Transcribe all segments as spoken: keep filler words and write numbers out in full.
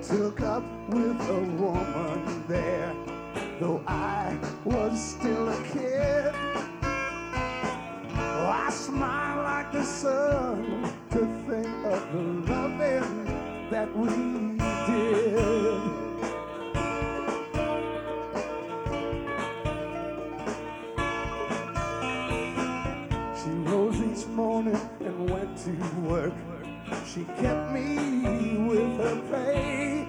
took up with a woman there. Though I was still a kid, oh, I smile like the sun to think of the loving that we did. She rose each morning and went to work. She kept me with her pay.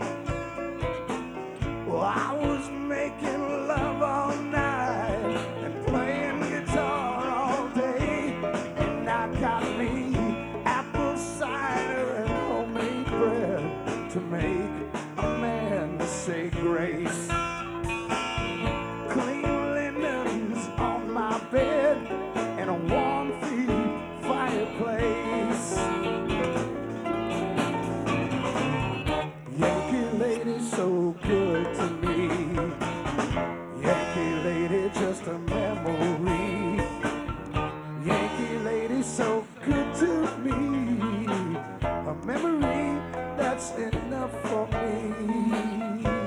Well, I was making love all night and playing guitar all day. And I got me apple cider and homemade bread to make a man say grace. Clean linens on my bed and a warm feet fireplace. Yankee lady so good to me. Yankee lady just a memory. Yankee lady so good to me. A memory that's enough for me.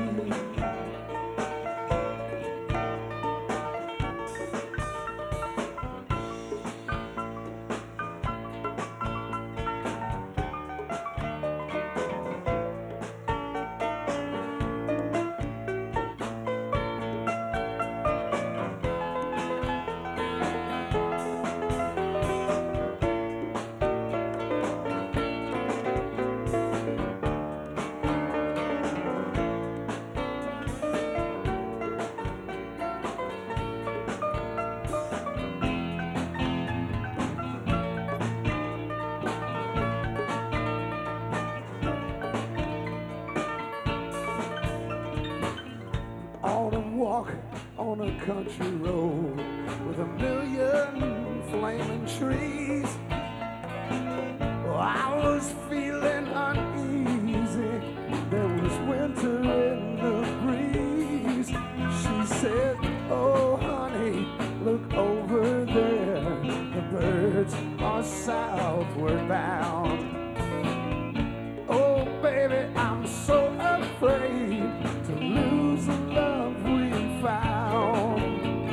Autumn walk on a country road with a million flaming trees. Oh, I was feeling uneasy. There was winter in the breeze. She said, oh honey, look over there. The birds are southward bound. Oh baby, I'm so afraid to lose the love we found.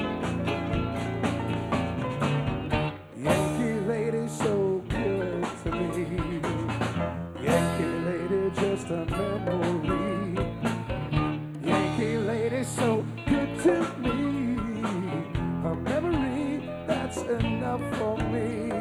Yankee lady so good to me. Yankee lady just a memory. Yankee lady so good to me. A memory that's enough for me.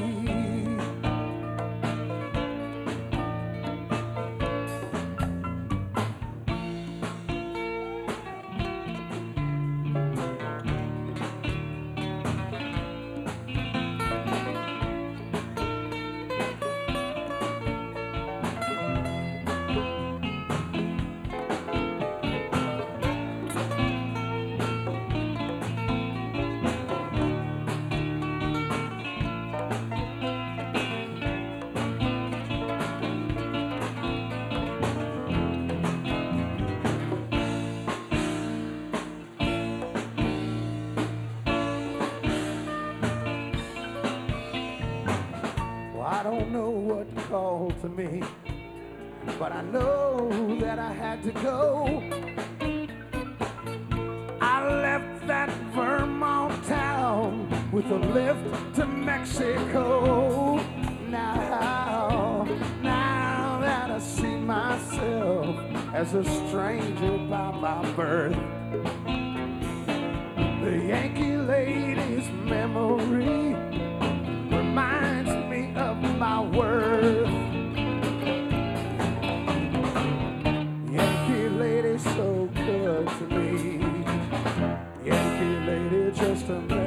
I don't know what called to me, but I know that I had to go. I left that Vermont town with a lift to Mexico. Now, now that I see myself as a stranger by my birth, the Yankee lady's memory reminds me of my worth. Yankee lady so good to me. Yankee lady just a